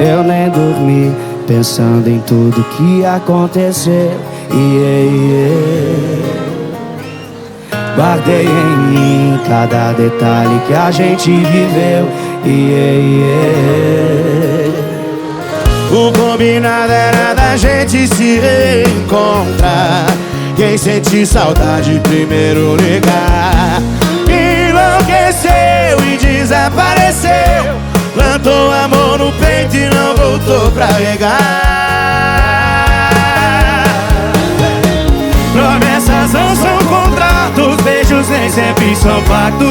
Eu nem dormi, pensando em tudo que aconteceu. Guardei em mim cada detalhe que a gente viveu. O combinado era da gente se reencontrar. Quem sentir saudade primeiro ligar. Enlouqueceu e desapareceu. Plantou amor no peito e não voltou pra regar. Promessas não são contratos, beijos nem sempre são pactos.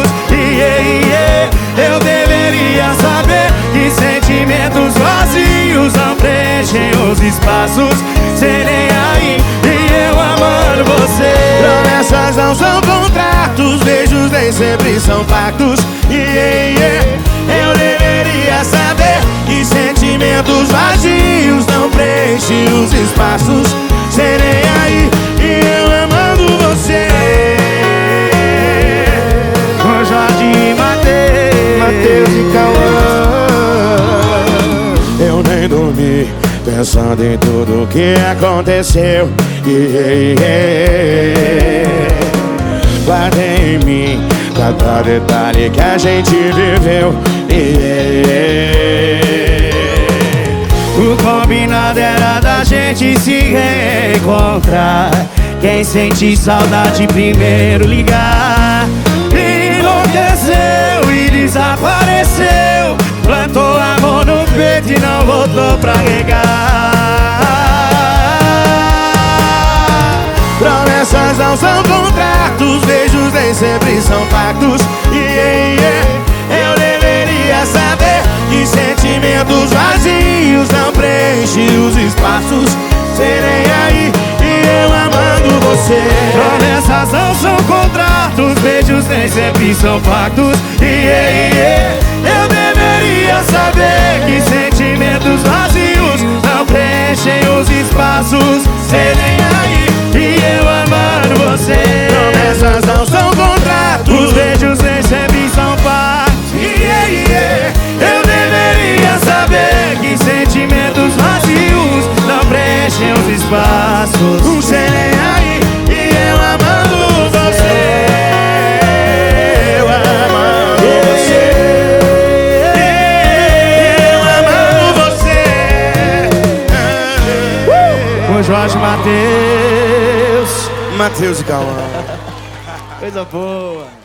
Eu deveria saber que sentimentos vazios não preenchem os espaços. Cê nem aí e eu amando você. Promessas não são contratos, beijos nem sempre são pactos. Eu deveria saber que sentimentos vazios não preenchem os espaços. Cê nem aí e eu amando você. Com Jorge e Matheus e Cauã. Eu nem dormi, pensando em tudo que aconteceu. Guardei em mim cada detalhe que a gente viveu. O combinado era da gente se reencontrar. Quem sente saudade primeiro ligar. Enlouqueceu e desapareceu. Plantou amor no peito e não voltou pra regar. Promessas não são contratos, beijos nem sempre são pactos. Eu deveria saber que sentimentos vazios não preenchem os espaços. Serei aí e eu amando você. Promessas não são contratos, beijos nem sempre são pactos. Eu deveria saber que sentimentos vazios não preenchem os espaços. Serei aí e eu amando você. Promessas não são contratos, Beijos nem sempre são pactos. eu deveria saber que sentimentos vazios Não preenchem os espaços. Serei aí e eu amando você. Eu amando você. Eu amando você. Com Jorge e Matheus Matheus e Cauã. Coisa boa.